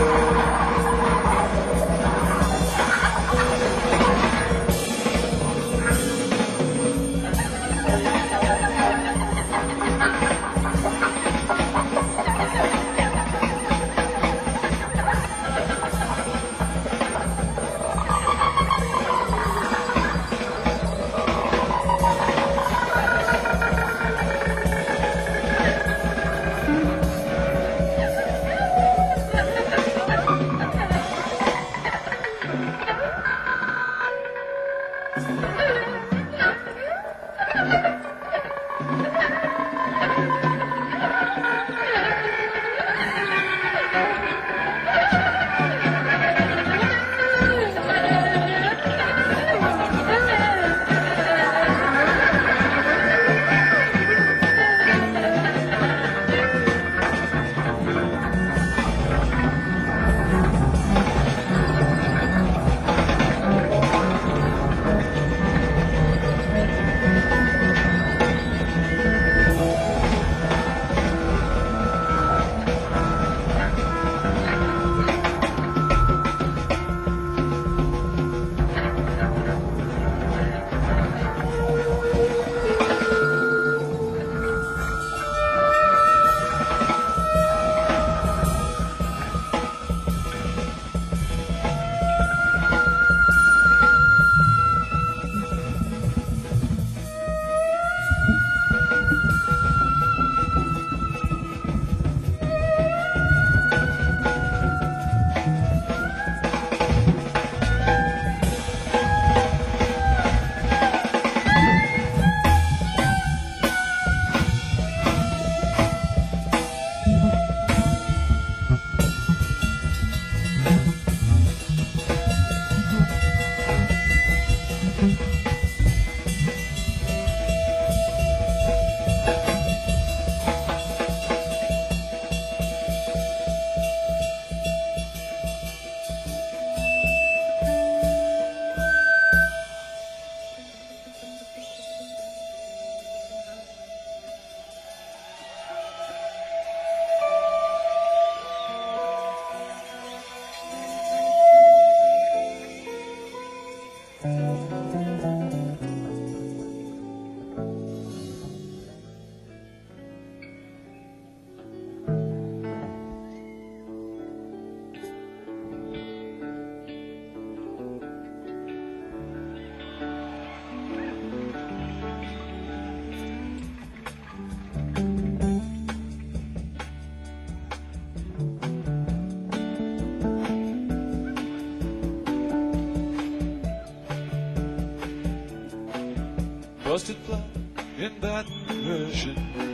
Busted plug in Baton Rouge,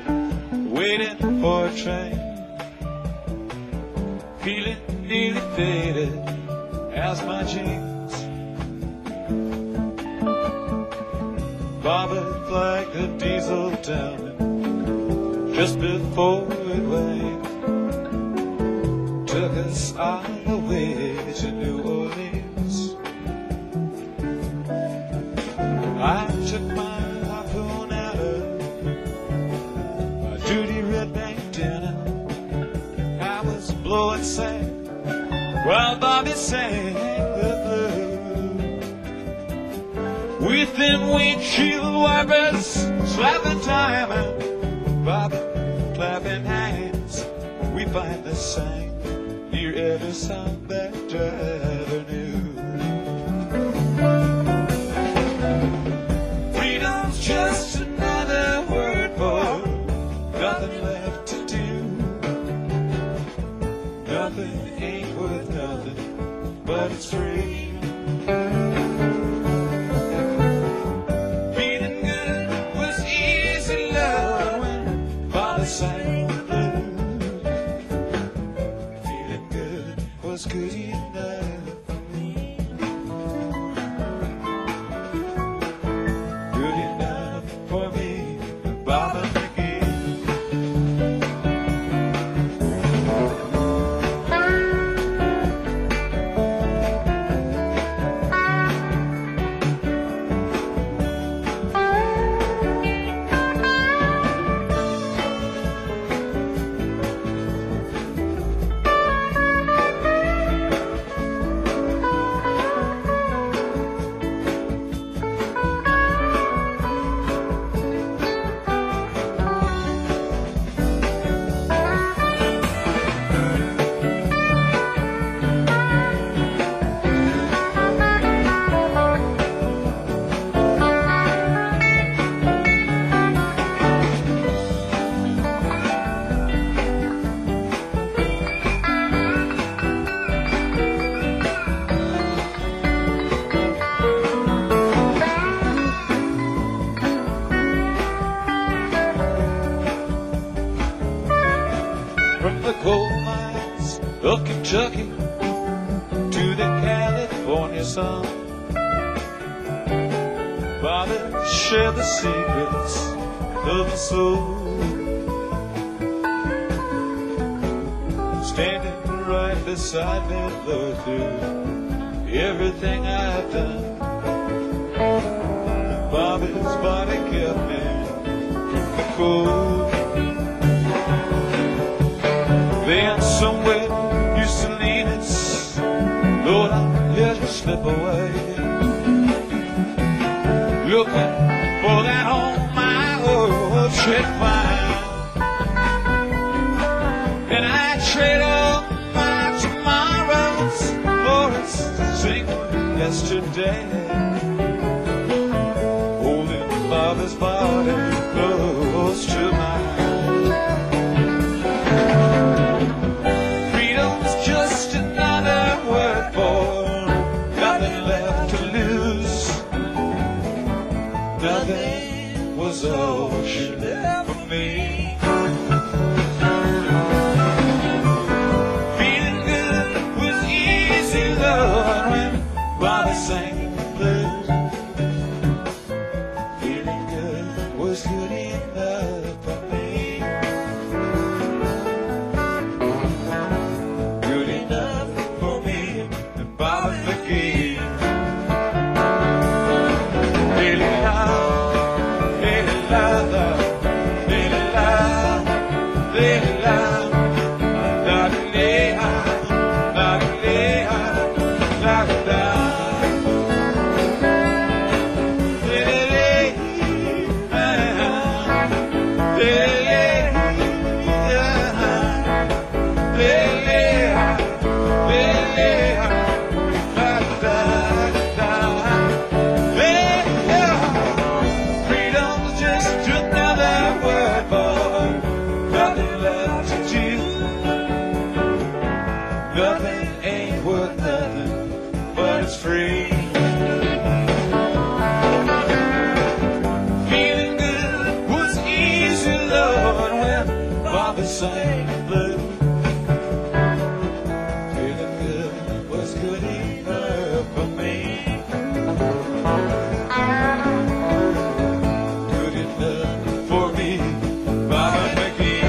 waiting for a train, feeling nearly faded as my jeans bobbed like a diesel down just before it waned. Took us all the way to New Orleans. I took my harpoon out of my dirty red bank dinner. I was blowing sand while Bobby sang the blues. With them windshield wipers slapping time and Bobby clapping hands, we finally sang near every song that ever knew. Freedom's just another word for nothing left to do. Nothing ain't worth nothing, but it's free. Feeling good was easy love when Bobby sang the blues. Feeling good was good enough for me. Good enough for me, Bobby McGee. Kentucky to the California sun. Bobby shared the secrets of my soul, standing right beside me, Lord, through everything I've done. Bobby's body kept me cool. Then somewhere you Salinas, Lord, I let you slip away, looking for that home my old should find. And I trade all my tomorrows for a single yesterday, holding Bobby's body close to mine. Freedom's just another word for nothing left to lose. Nothing was all she left for me. Feeling good was easy, Lord, when Bobby sang the blues. Feeling good was good enough for me. Good enough for me and Bobby McGee. Nothing ain't worth nothing, but it's free. Feeling good was easy, Lord, when Bobby sang the blues. Feeling good was good enough for me. Good enough for me, Bobby McGee.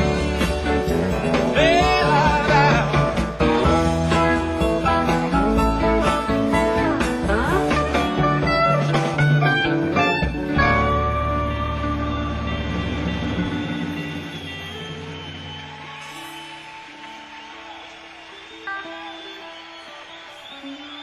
Thank you.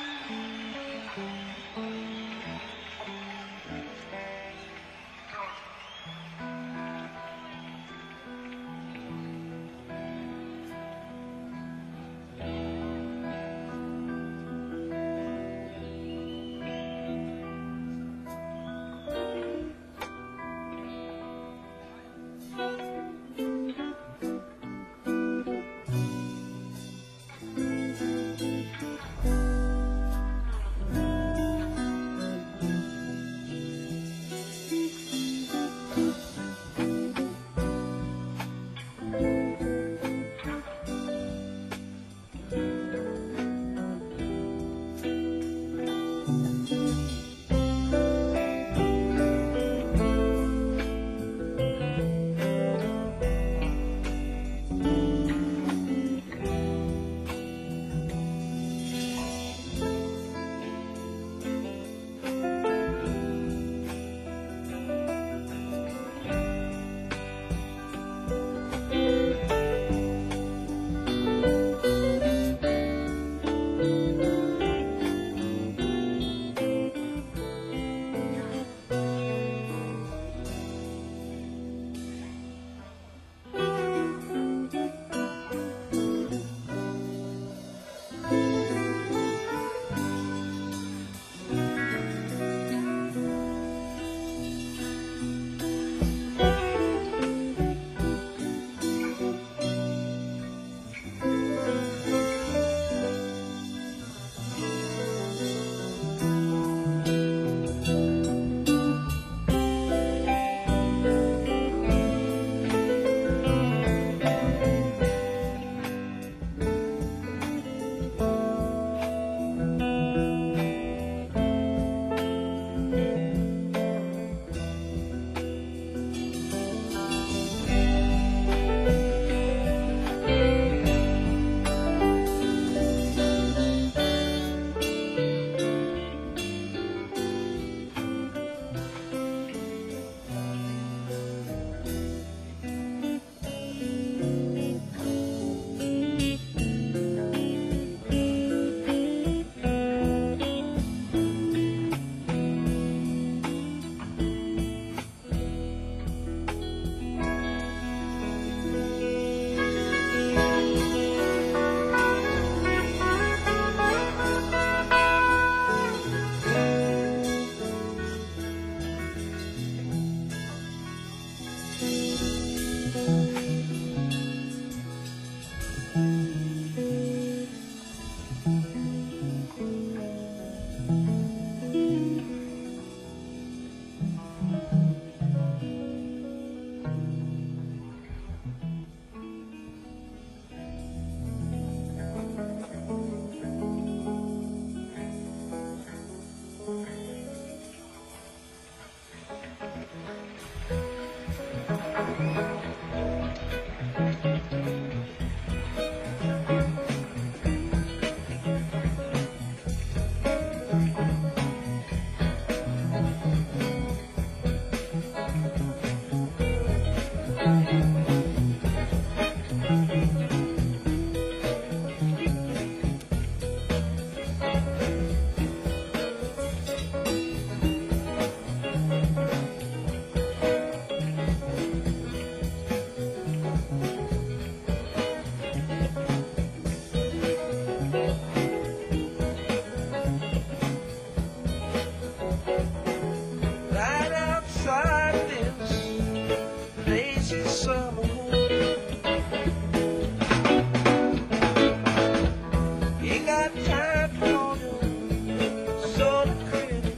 got time for you, sort of crazy.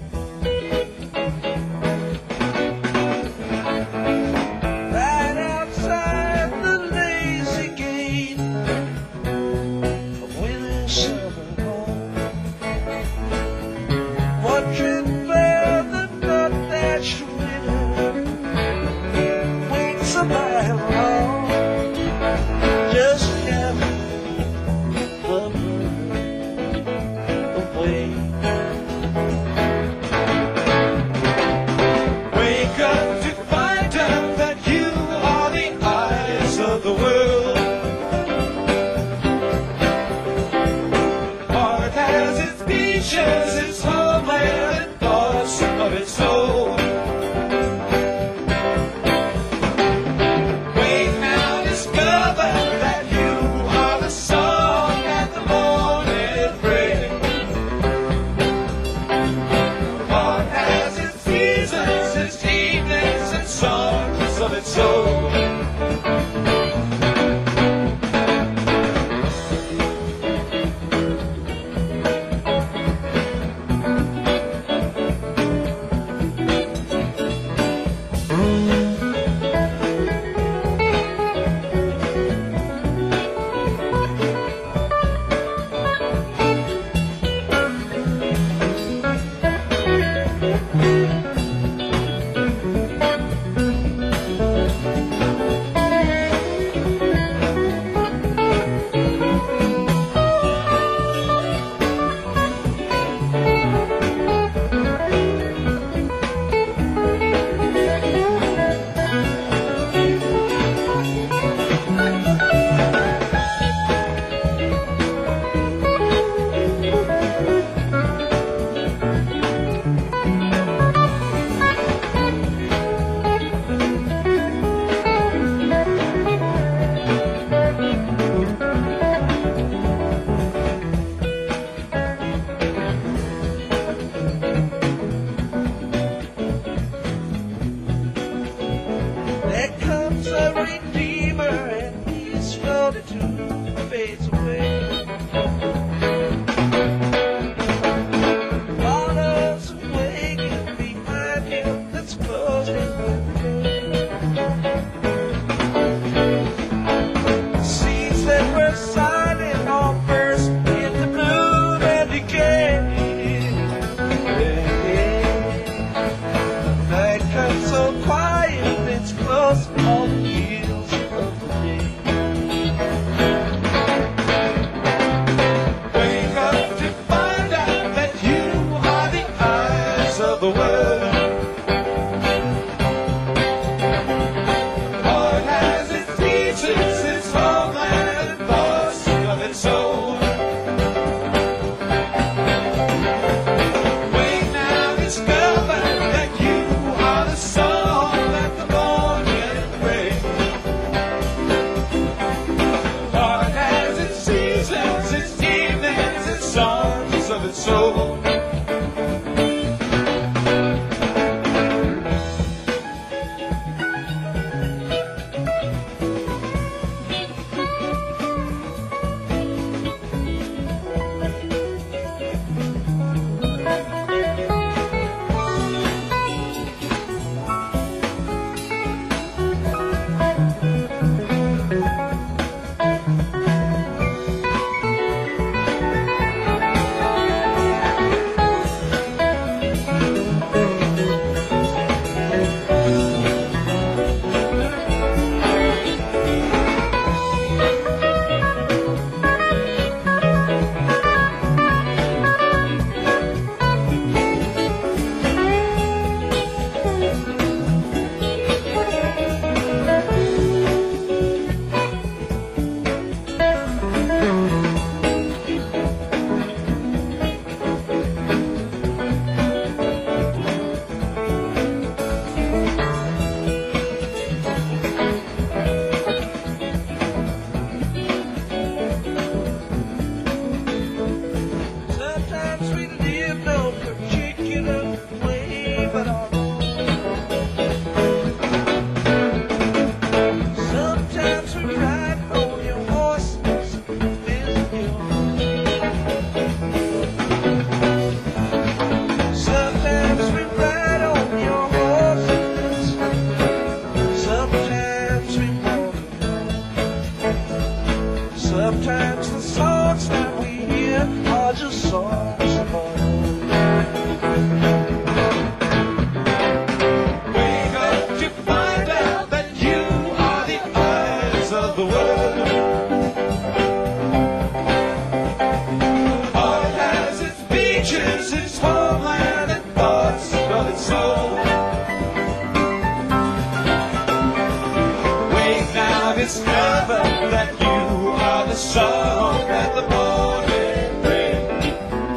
Right outside the lazy gate of Winnie's southern home, watching for the nut that's winter, wings a mile long, just counting the moon away. Wake up to find out that you are the eyes of the world. Heart has its beaches, its homeland, and thoughts of its soul. Wake now, discover that you are the song at the morning break. Heart has its seasons, its evenings, and songs of its soul. There comes a redeemer and he's floated to fades away. Waters waking behind him that's closing the day. Seeds that were silent all burst into bloom and decay. Night comes so quiet, it's close on the heels of the day. Wake up to find out that you are the eyes of the world. Heart has its beaches, its homeland, and thoughts of its soul. Wake now, discover that you are the song that the morning breaks. Heart has its seasons, its evenings, its songs of its soul. the source of all. Wake up to find out that you are the eyes of the world. All has its beaches, its homeland, and parts of its soul. Wake now, discover that you are the song that the morning brings.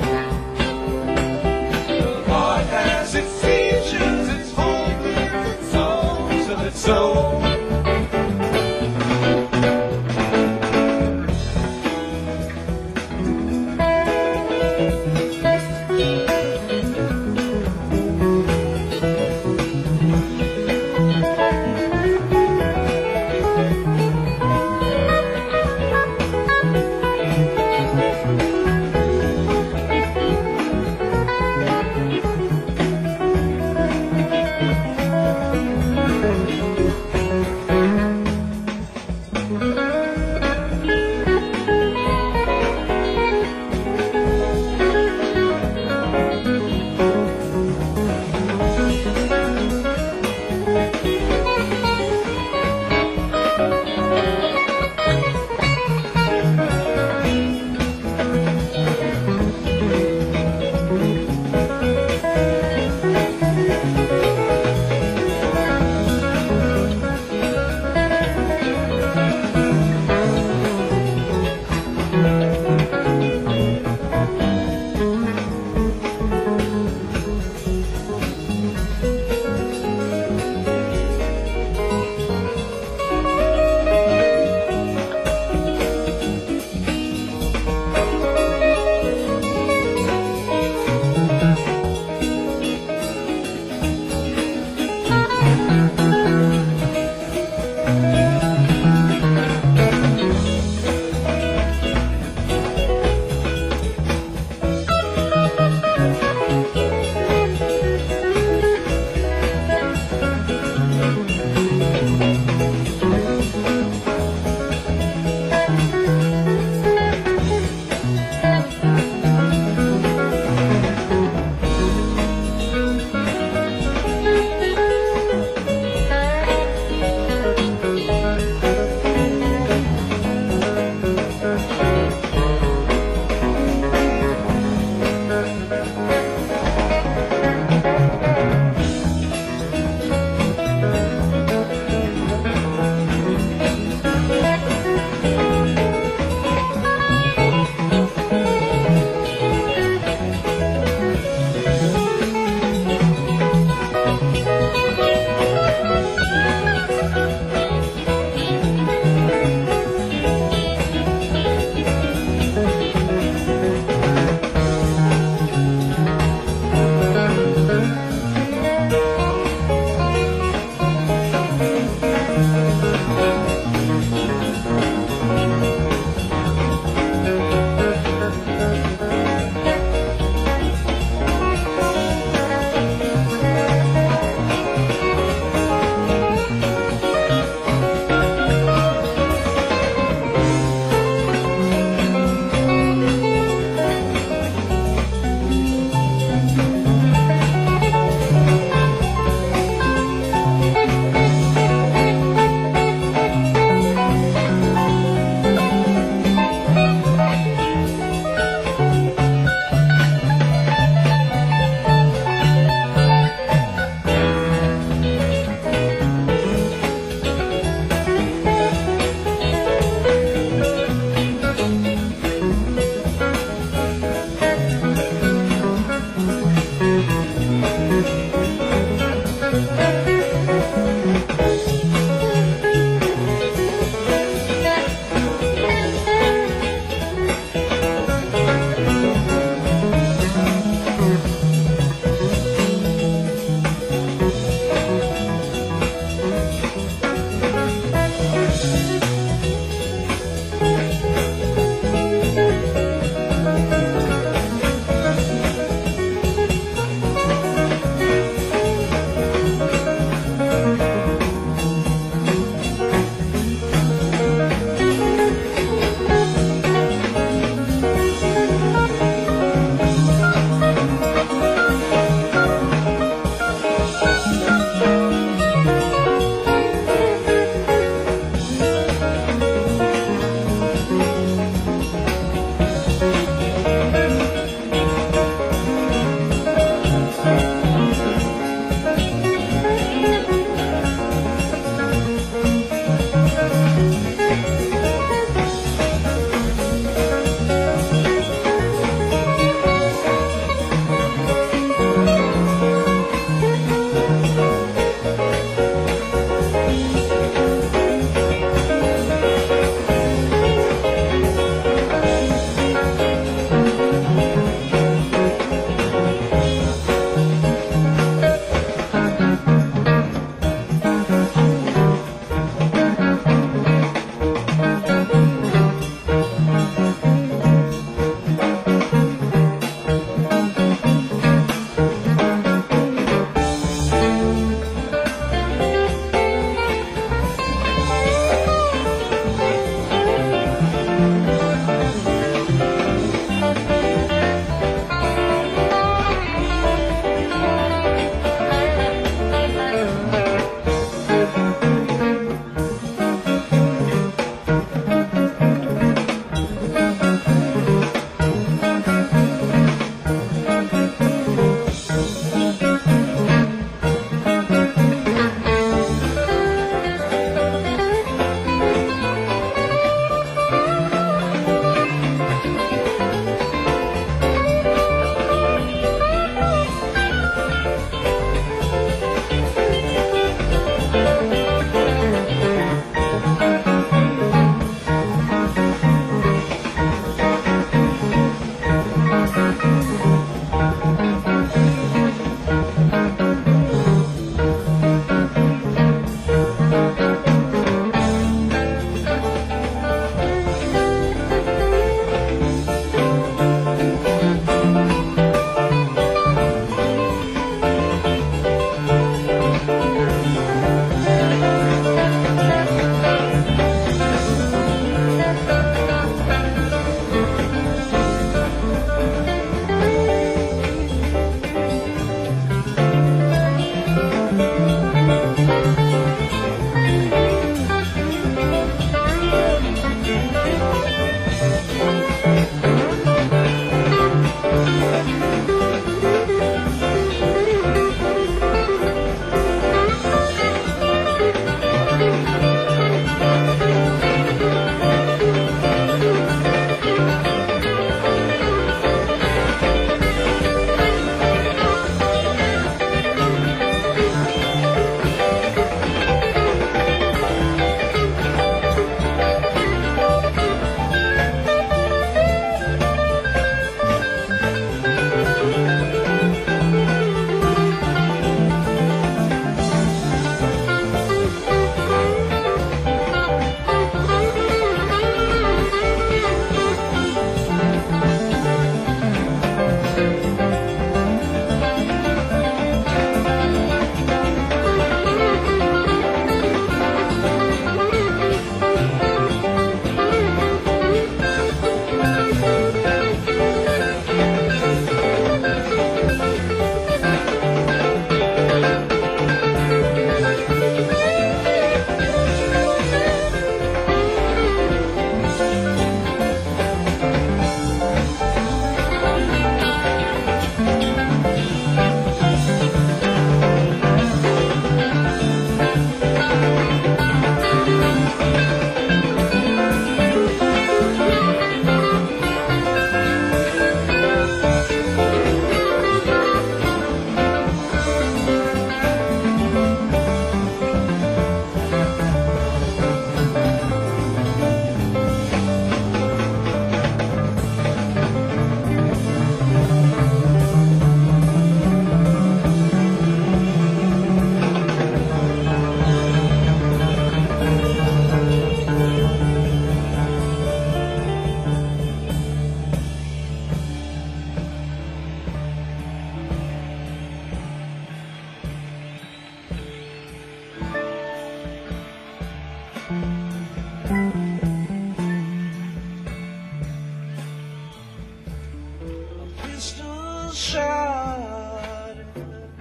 shot at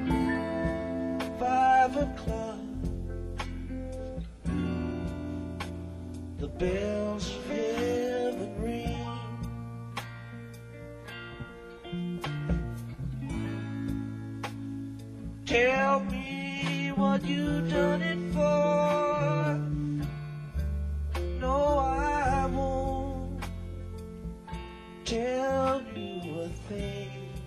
5 o'clock. The bells of heaven ring. Tell me what you done it for. No, I won't tell you a thing.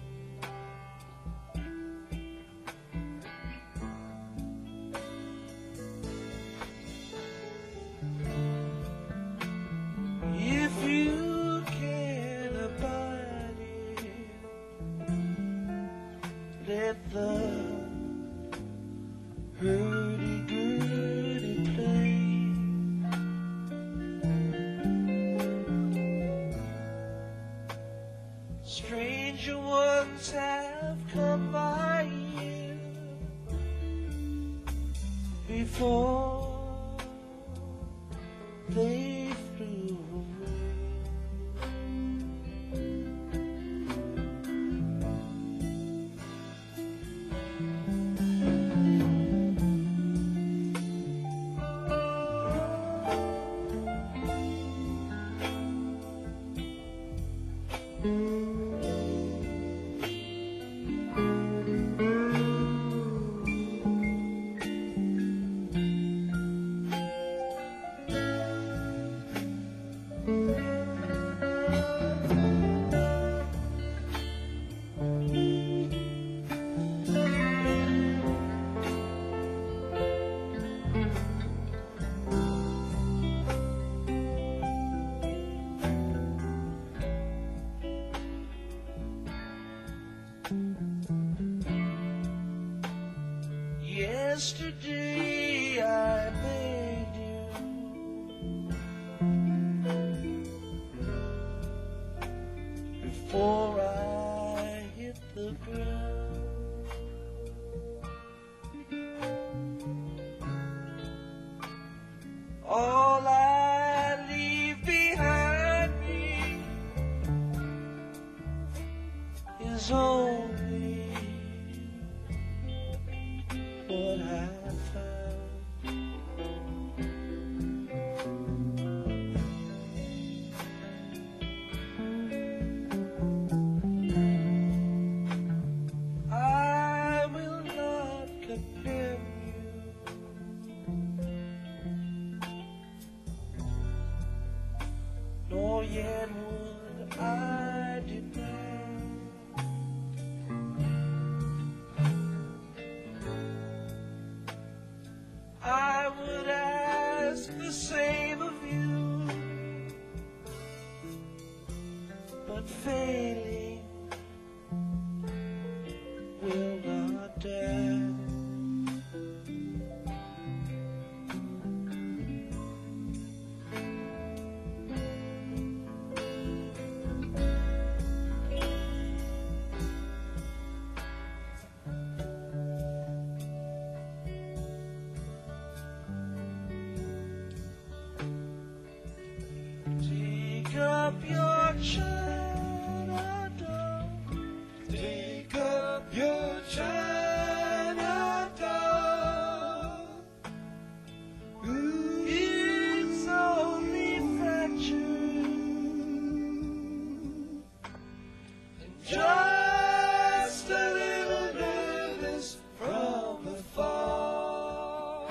If you can abide it, let the hurdy-gurdy play. Stranger ones have come by here before they flew away. Yesterday I made you. Before I hit the ground, all I leave behind me is only what I found. I will not condemn you, nor yet would I demand I would ask the same of you, but failing will not dare. Take up your China doll. Take up your China doll. Ooh, It's only fractured, and just a little nervous from the fall.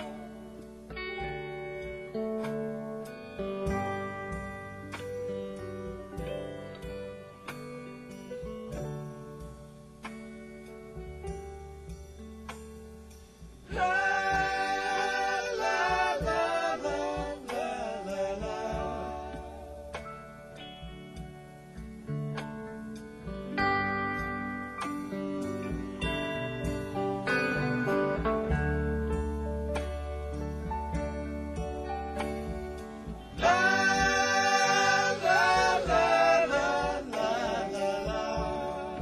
La la la la la la la. La la la la la la la.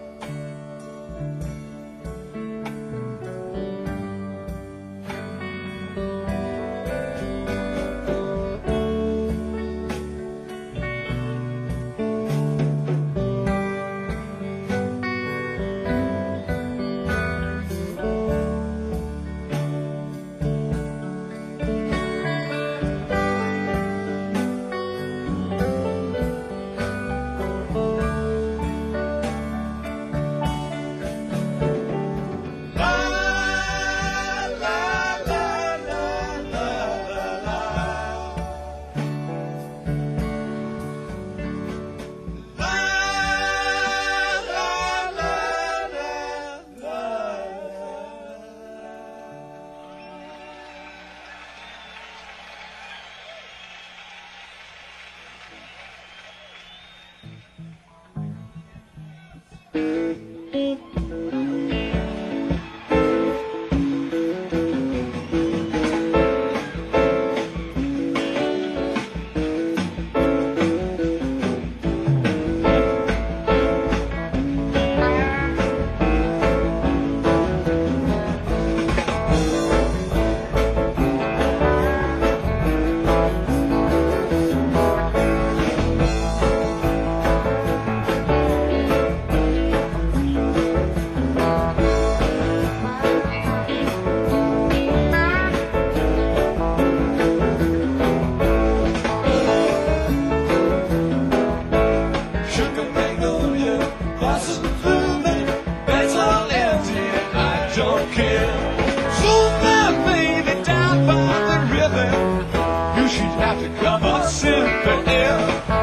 Sugar magnolia, blossom blooming, beds all empty and I don't care. So my baby down by the river, you should have to come up simple air.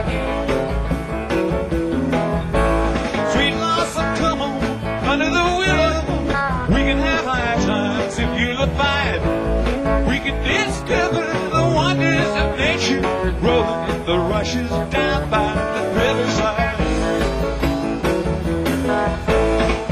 Sweet blossom, come on, under the willow, we can have high times if you look fine. We can discover the wonders of nature, rolling in the rushes down by the riverside.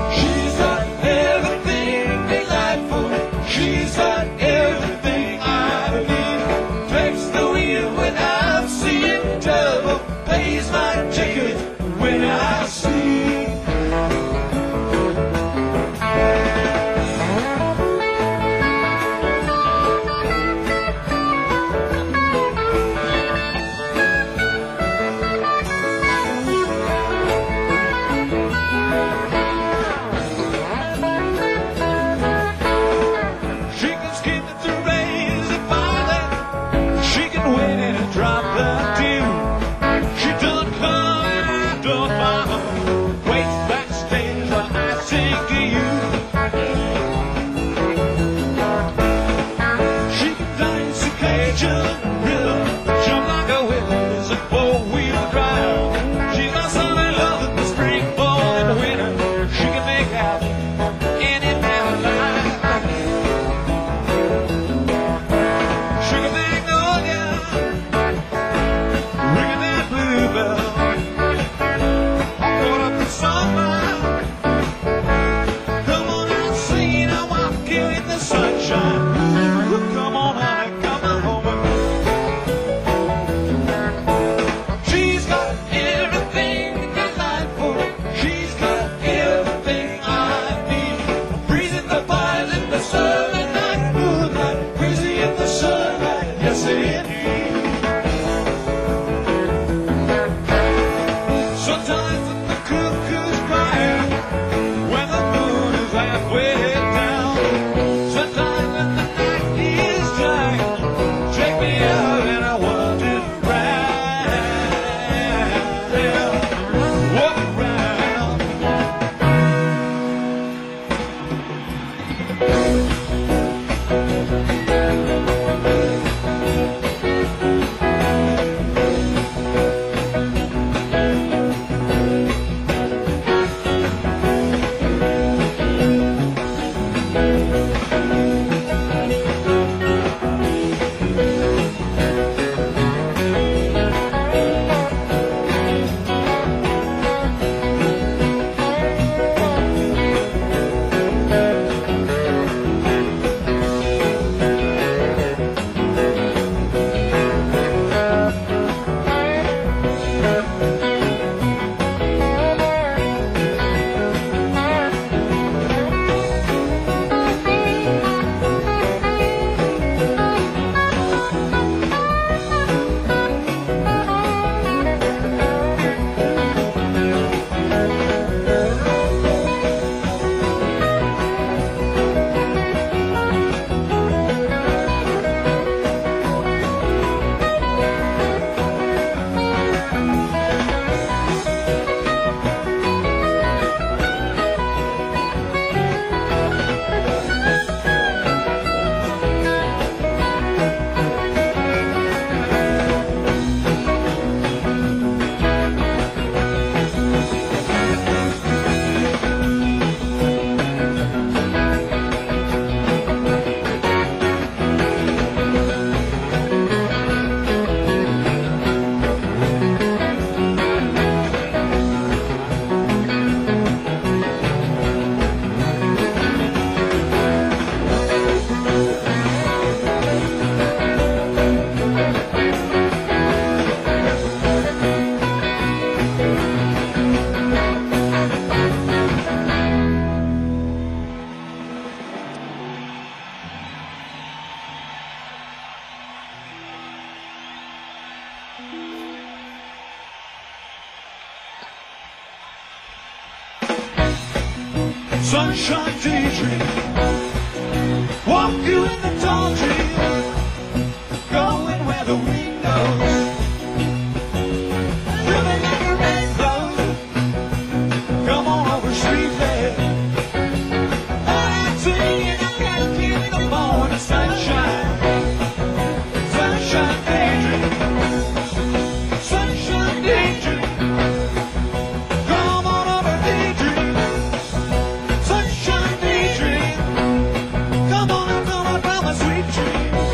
sunlight. Come on and see, I'll walk you in the sunshine. Ooh, come on, honey, come on home with me. She's got everything that you like for. She's got everything I need. I'm breathing the fires in the southern night, moonlight, crazy in the sunlight. Yes, indeed. Sometimes when the cuckoo's crying, when the moon is halfway down, sometimes when the night is trying, check me out and I wander around, walk around. Sunshine daydream, walk you in the tall trees, going where the wind goes, living like a rainbow. Come on over, sweet lady, and I'm singing, I can't keep the morning sunshine. Sunshine daydream, sunshine daydream. Come on over, daydream. Sunshine daydream. Come on, my sweet dream.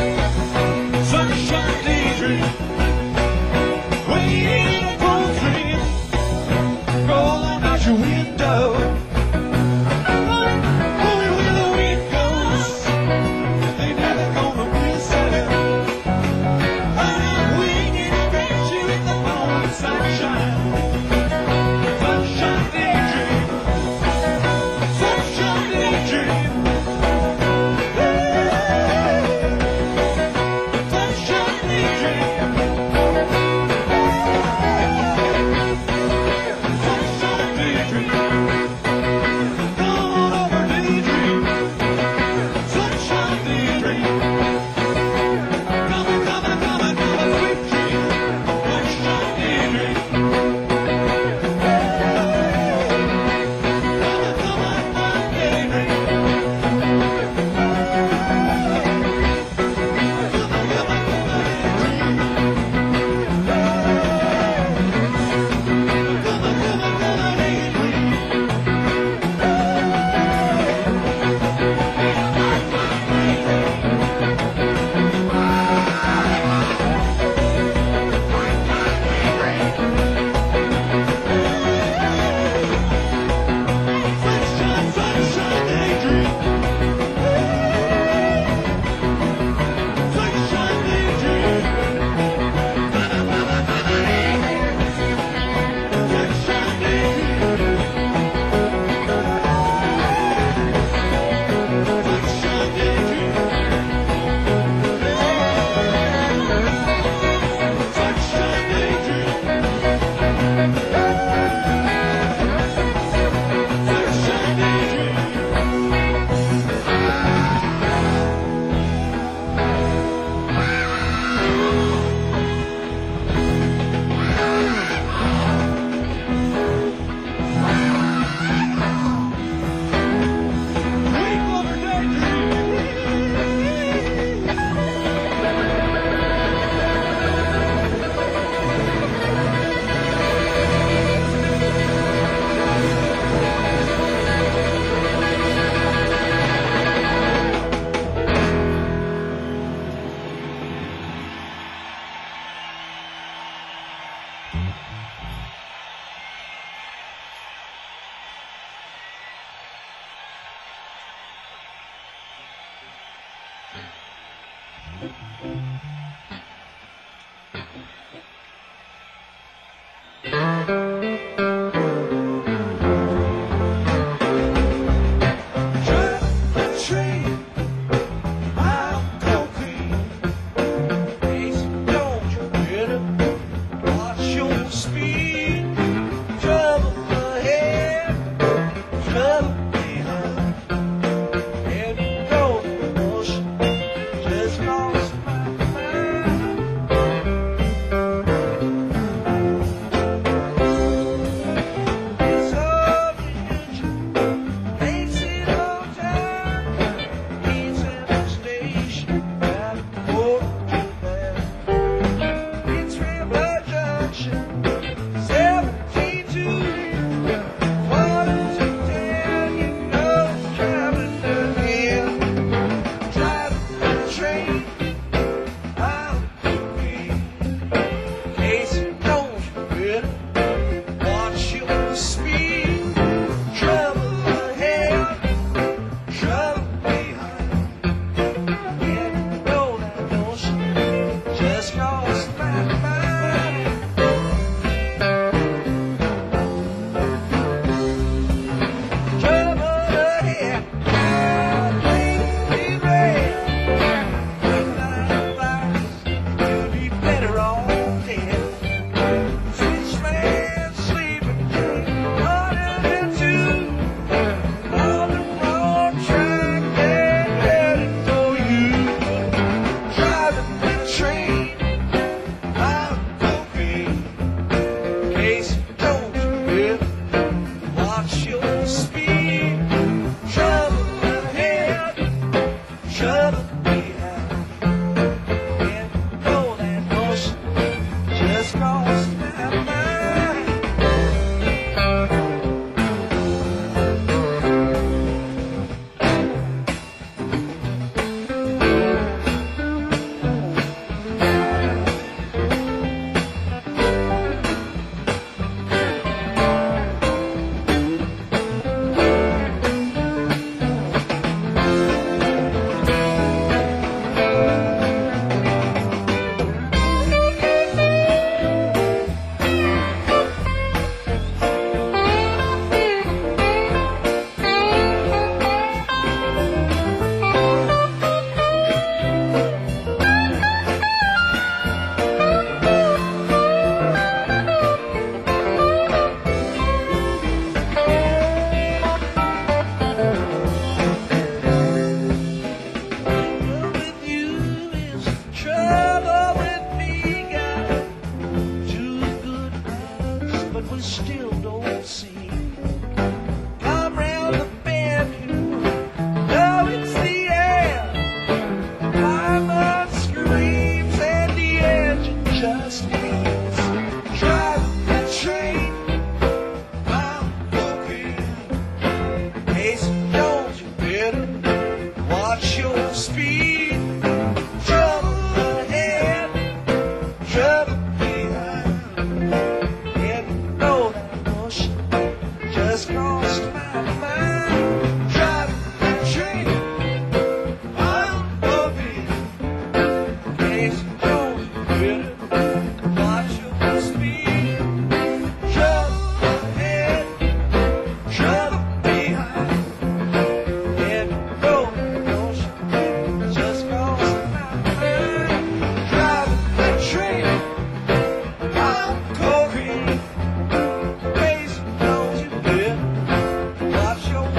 Watch your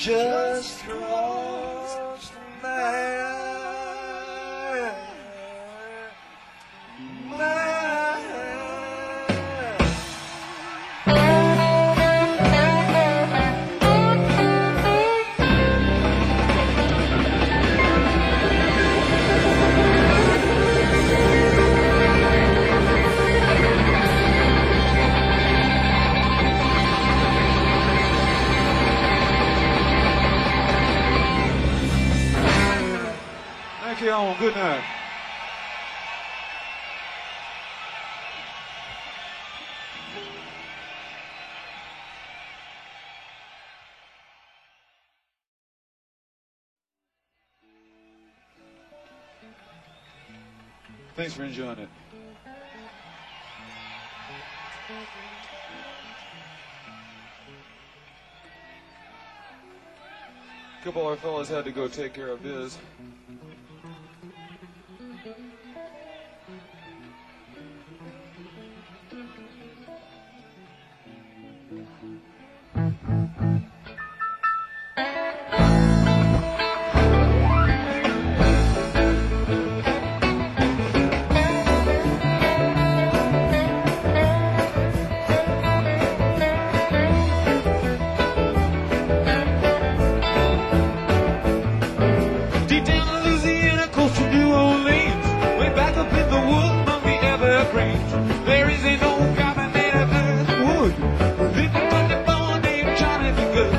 just crossed the line. Thank you all. Good night. Thanks for enjoying it. A couple of our fellas had to go take care of biz. Deep down in Louisiana, close to New Orleans, way back up in the wood among the evergreens, there is an old cabin made of earth and wood, living on the bone named Johnny the Good.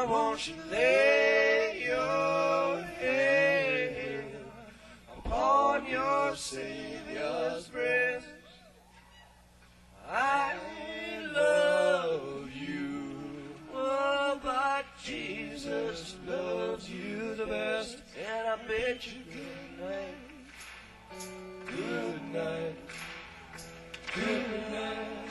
won't you lay your head upon your Savior's breast? I love you, oh, but Jesus loves you the best. And I bid you good night, good night, good night.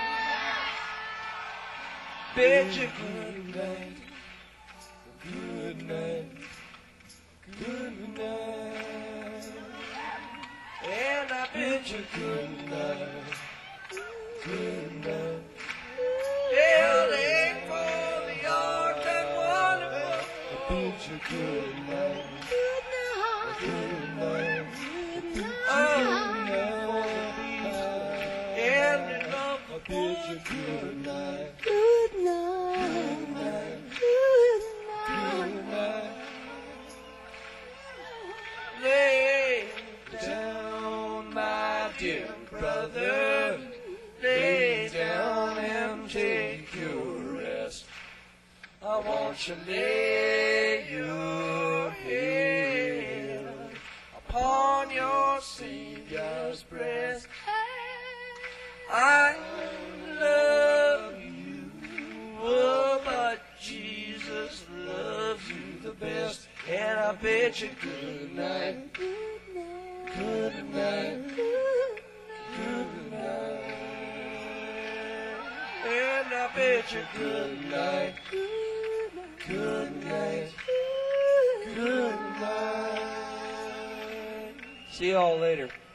Bid you good night, good night, good night. And I bid you good night, good night. Hail for the art and wonderful. I bid you good night, good night, good night, good night. And in love, I bid you good night, good night, good night. Lay down, my dear brother. Lay down and take your rest. I want you to lay your head upon your Savior's breast. I love you, oh, but Jesus loves you the best. And I bid you good night, good night, good night. And I bid you good night, good night, good night. See y'all later.